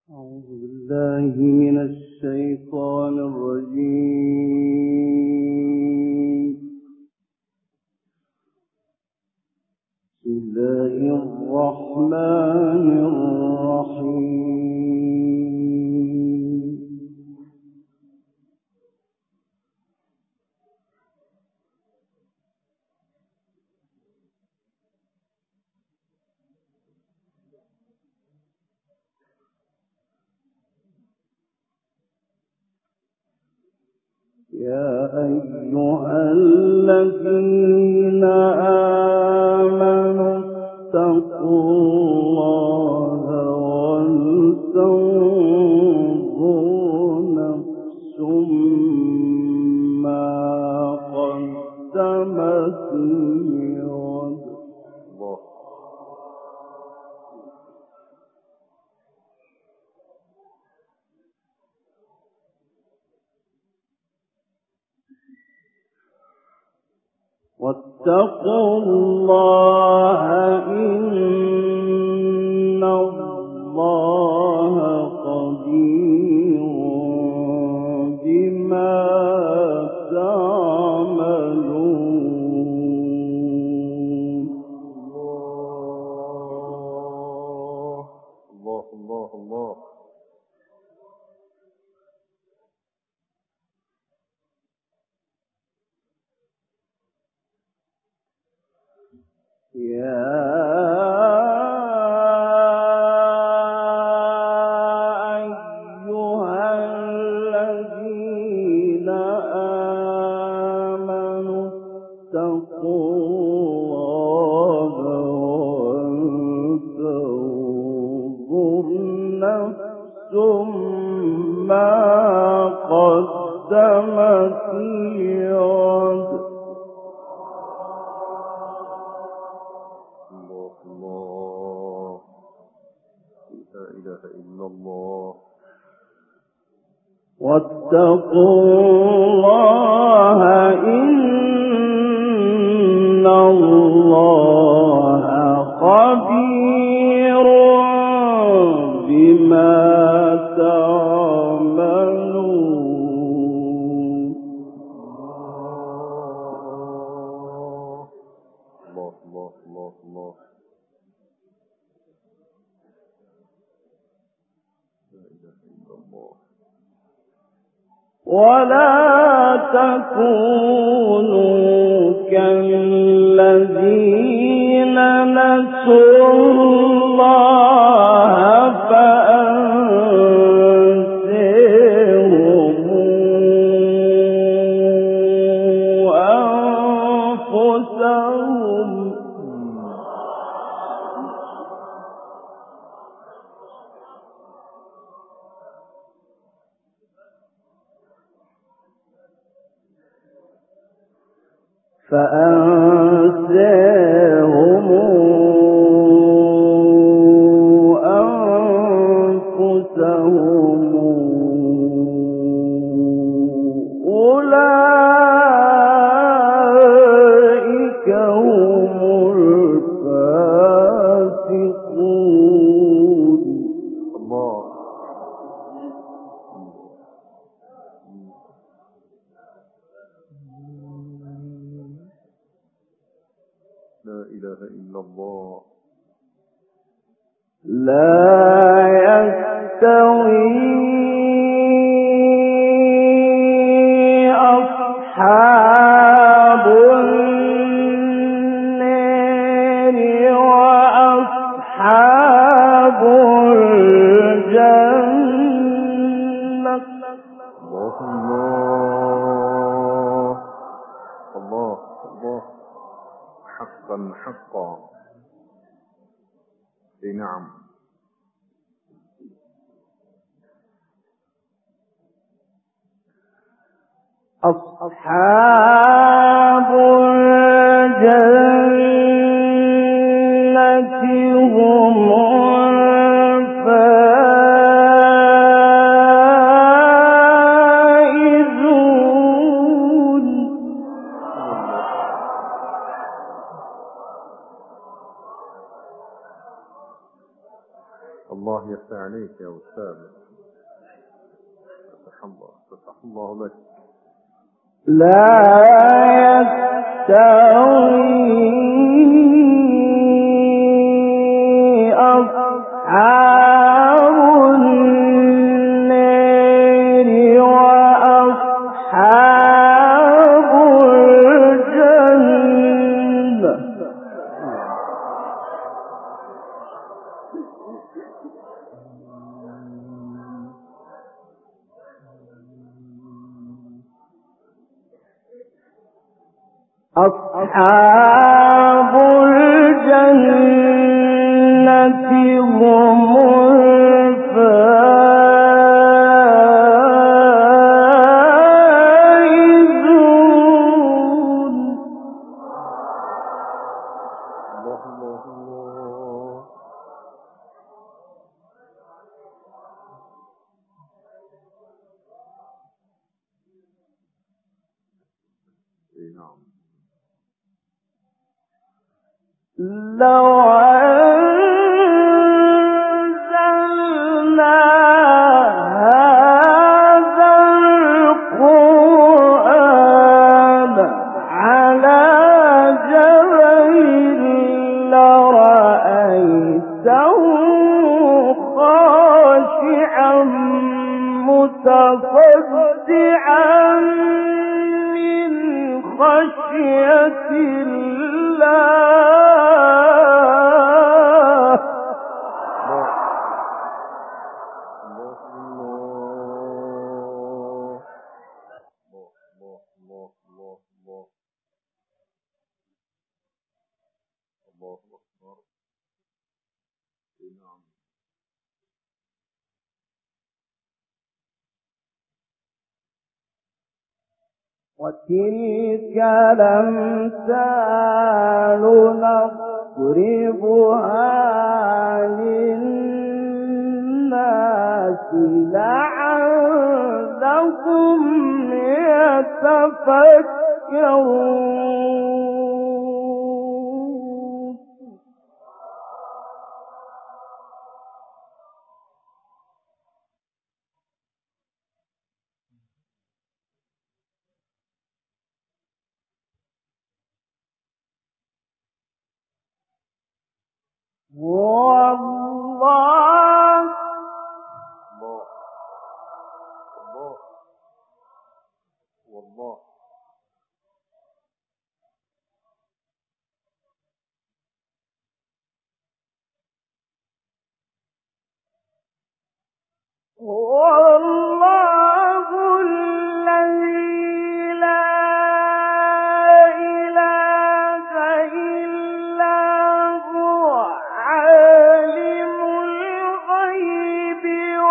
أعوذ بالله من الشيطان الرجيم. بسم الله الرحمن الرحيم. يا أيها الذين آمنوا اتقوا الله ولتنظر نفس ما قدمت لغد. واتقوا الله إن الله خبير بما تعملون. الله الله الله. يا أيها الذين آمنوا اتقوا الله ولتنظر نفس ما قدمت لغد. واتقوا الله إن الله خبير بما تعملون. الله الله الله الله. لا إله إلا الله. ولا تكونوا كالذين نسوا الله فأنساهم أنفسهم. فأنساهم أنفسهم أولئك هم الفاسقون. الله. لا إله إلا الله. لا يستوي أصحاب النار وأصحاب الجنة. الله الله الله الله. حقا حقا. نعم. أصحاب الجنة هم الفائزون. الله يفتح عليك يا أستاذ. فتح الله لك. لا يستوي أصحاب النار وأصحاب الجنة. أصحاب الجنة هم الفائزون. الله الله الله. نعم. لو أنزلنا هذا القرآن على جبل لرأيته خاشعا متصدعا من خشية الله. وتلك الأمثال نضربها للناس لعلهم يتفكرون. والله والله والله الذي لا إله إلا هو عالم الغيب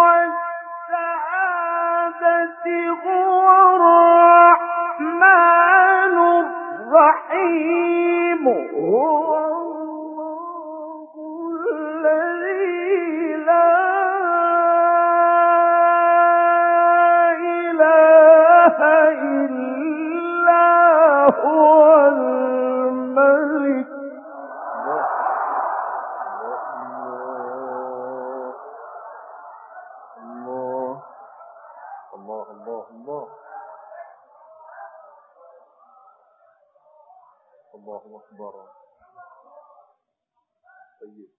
والشهادة هو الرحمن الرحيم. هو الله الذي لا إله إلا هو الملك. الله الله الله. الله أكبر. طيب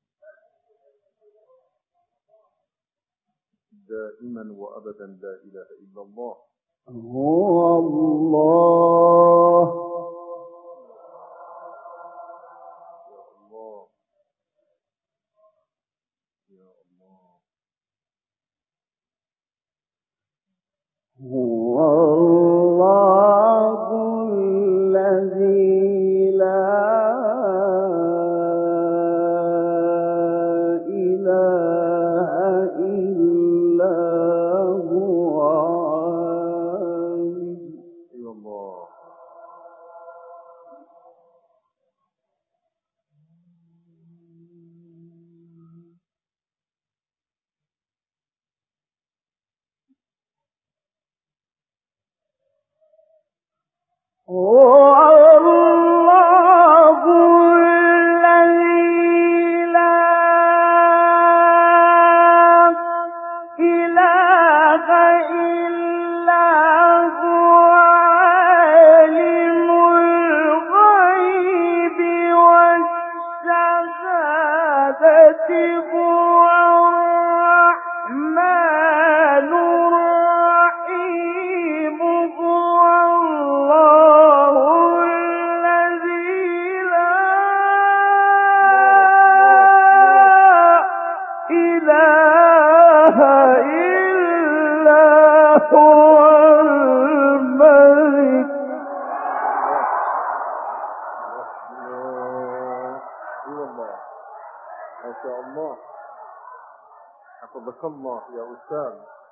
دائما وأبدا لا إله إلا الله. هو الله. يا الله يا الله. هو الله الذي لا إله إلا هو عالم. يا الله. هو الله الذي لا إلا هو الملك الله. ما شاء الله. حفظك الله يا أستاذ.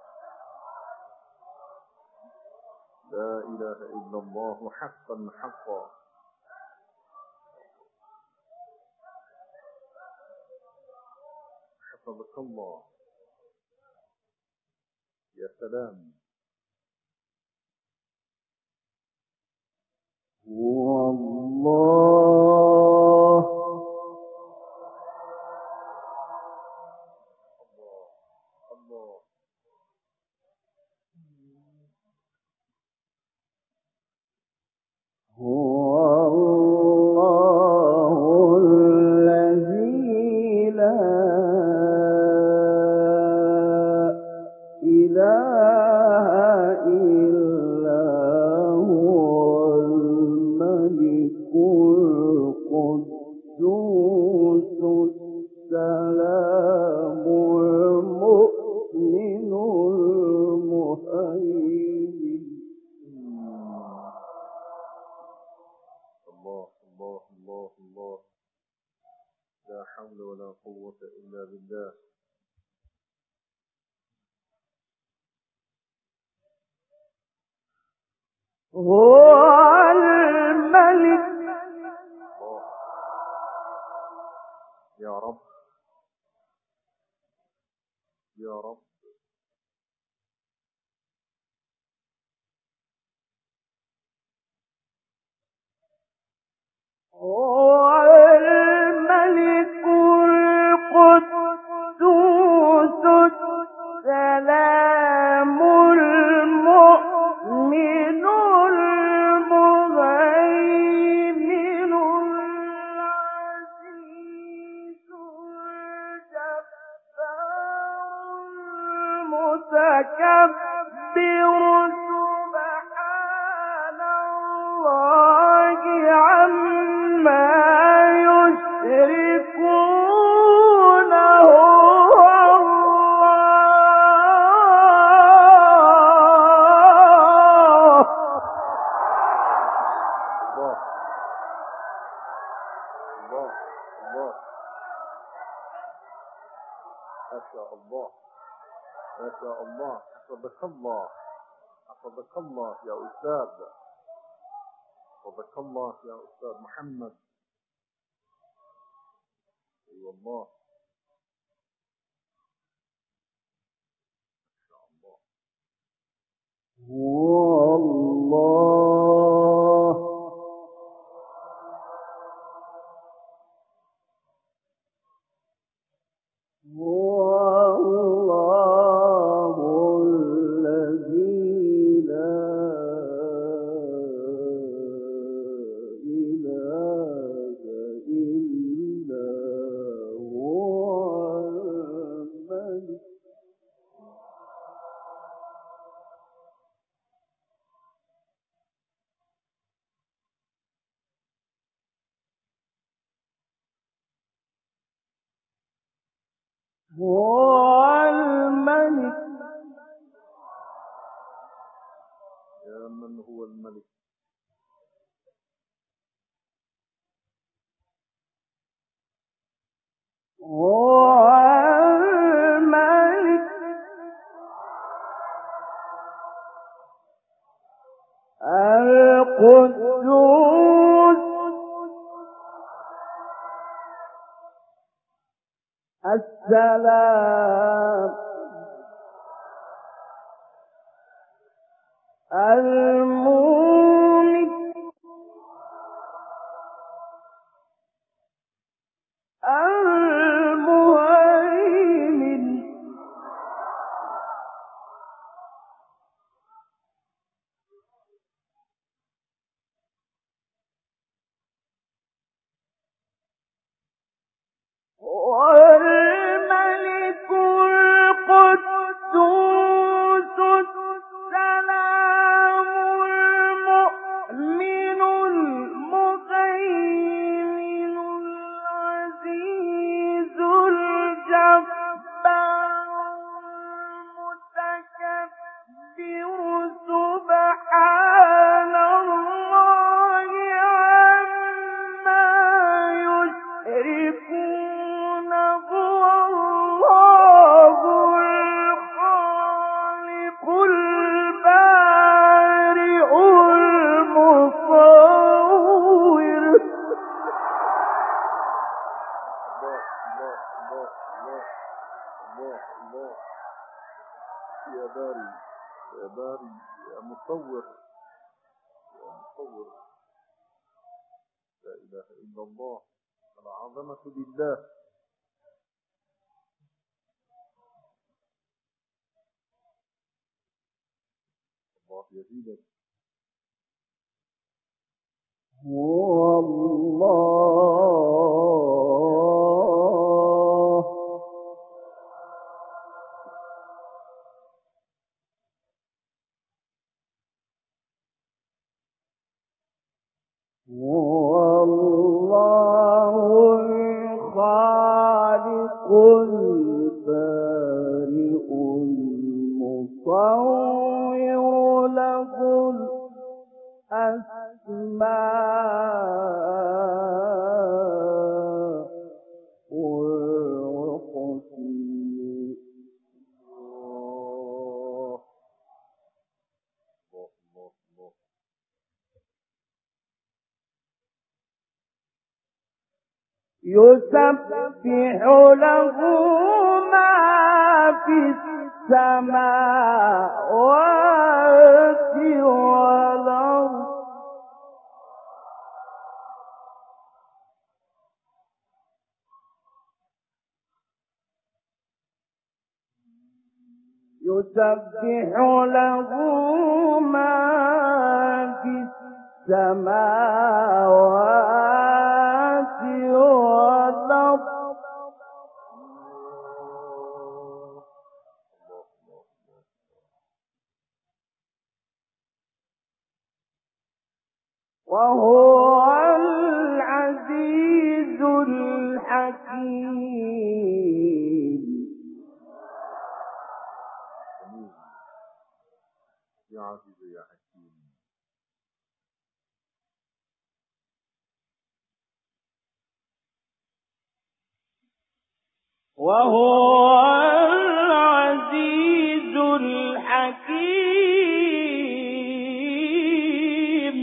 لا إله إلا الله حقا حقا. حفظك الله. يا سلام. هو الله الله. هو الله الذي لا إله إلا هو الملك القدوس السلام المؤمن المهيمن. الله الله الله الله. لا حول ولا قوة إلا بالله. هو الملك. الله. يا رب يا رب. هو الملك القدوس السلام المؤمن المهيمن العزيز الجبار المتكبر سبحان الله عما يشركون. هو الله. الله الله الله. ما شاء الله ما شاء الله. حفظك الله حفظك الله يا أستاذ. حفظك الله يا أستاذ محمد. أي والله. ما شاء الله. هو الله. هو الله الذي لا إله إلا هو الملك. هو الملك. يا من هو الملك. هو الملك القدوس السلام المؤمن المهيمن يا باري يا باري يا مصور يا مصور. لا إله إلا الله. العظمة لله. الله يزيدك. هو الله هو الله الخالق البارئ المصور له الأسماء الحسنى. الله الله الله. يسبح له ما في السماوات والأرض يسبح له ما في السماوات والأرض وهو العزيز الحكيم. يا عزيز يا حكيم. وهو العزيز الحكيم.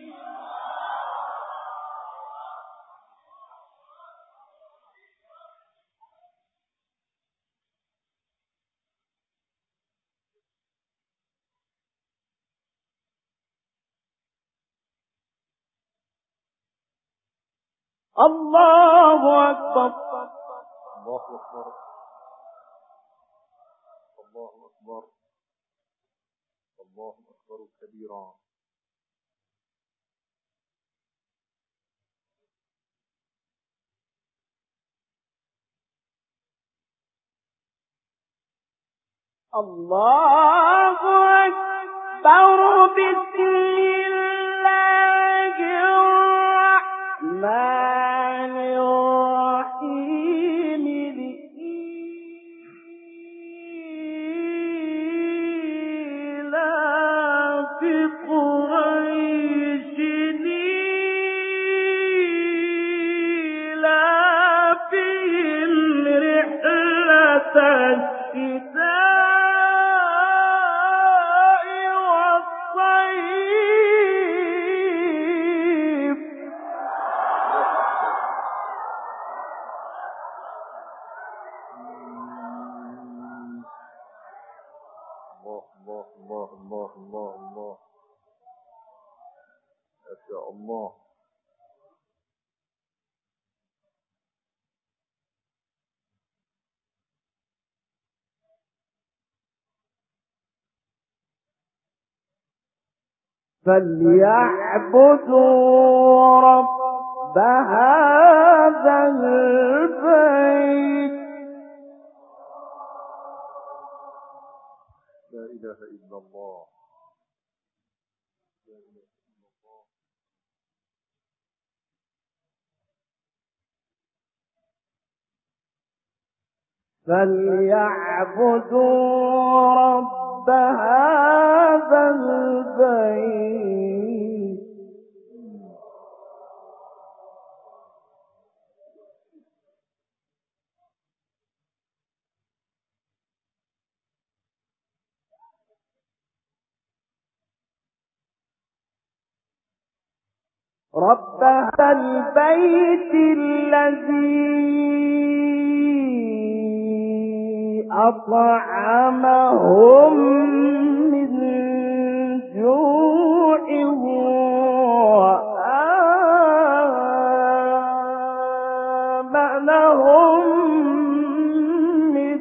الله أكبر. الله أكبر. الله أكبر. الله أكبر كبيرا. الله أكبر. بسم الله الرحمن الرحيم. لإيلاف قريش إيلافهم رحلة الشتاء والصيف. الله الله الله الله الله الله. ما شاء الله. فليعبدوا رب هذا البيت. لا إله إلا الله. لا إله إلا الله. فليعبدوا رب هذا البيت. رب هذا البيت الذي أطعمهم من جوع وآمنهم من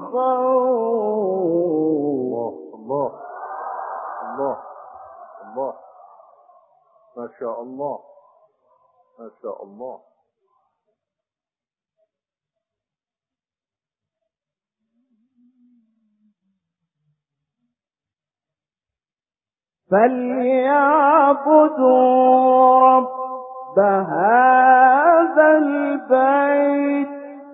خوف. الله الله الله، ما شاء الله ما شاء الله. فليعبدوا رب هذا البيت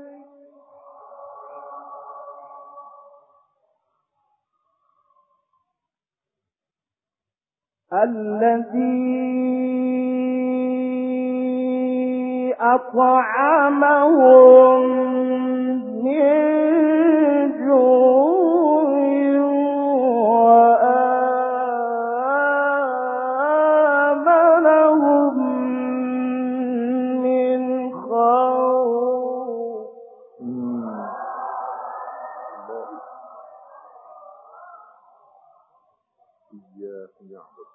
الذي أطعمهم من جوع وآمنهم من خوف. إياك نعبد.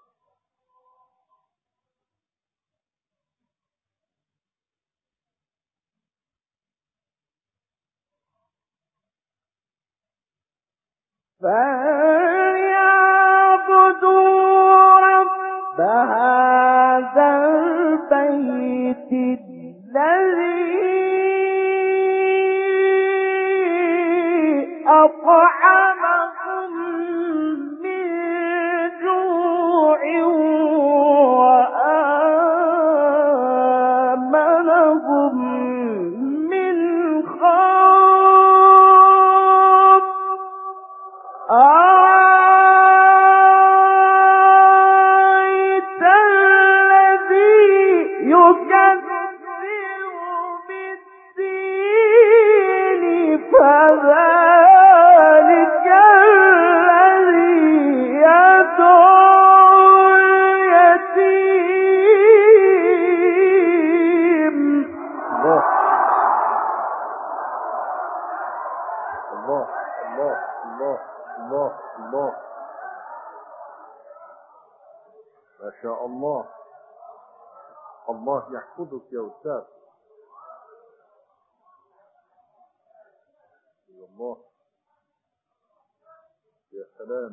فليعبدوا رب هذا البيت الذي أطعمهم من جوع وآمنهم من خوف. أرأيت الذي يكذب بالدين فذلك الذي يدعو اليتيم. الله الله الله الله الله، ما شاء الله. الله يحفظك يا أستاذ. يا الله يا سلام.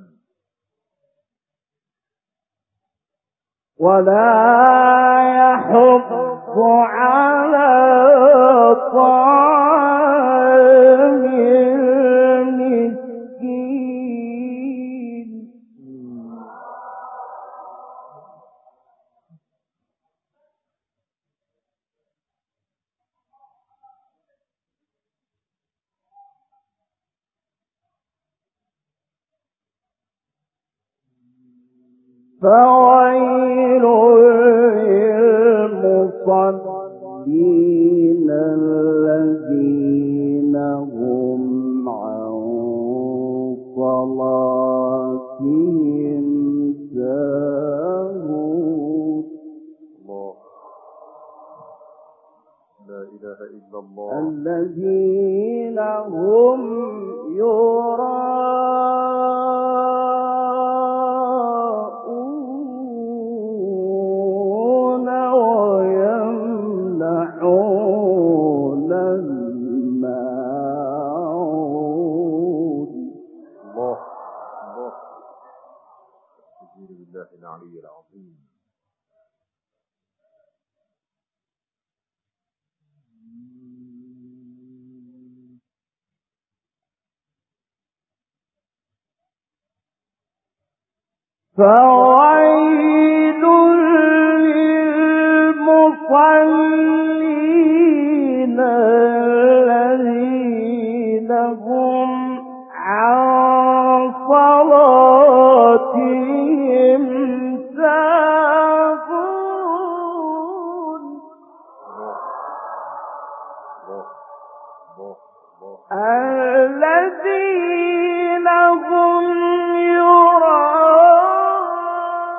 ولا يحض على طعام المسكين. فويل للمصلين الذين هم عن صلاتهم ساهون. الله، لا إله إلا الله. الذين هم يراءون ويمنعون الماعون. الله الله، استجير بالله العلي العظيم. فويل للمصلين الذين هم عن صلاتهم ساهون. الذين هم يراءون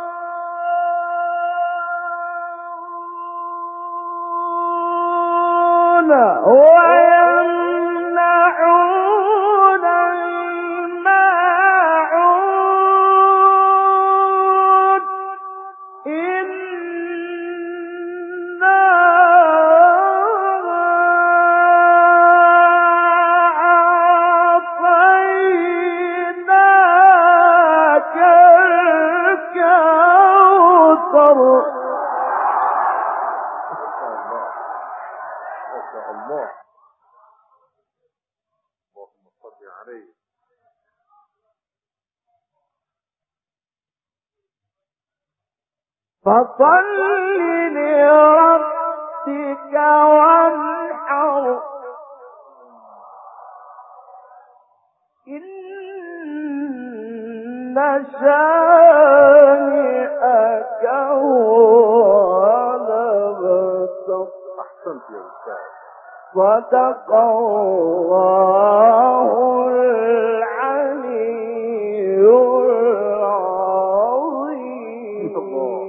ما شاء الله. اللهم صل عليه. فصل لربك وانحر إن شانئك هو الأبتر. أحسنت يا أستاذ. صدق الله العلي العظيم. الله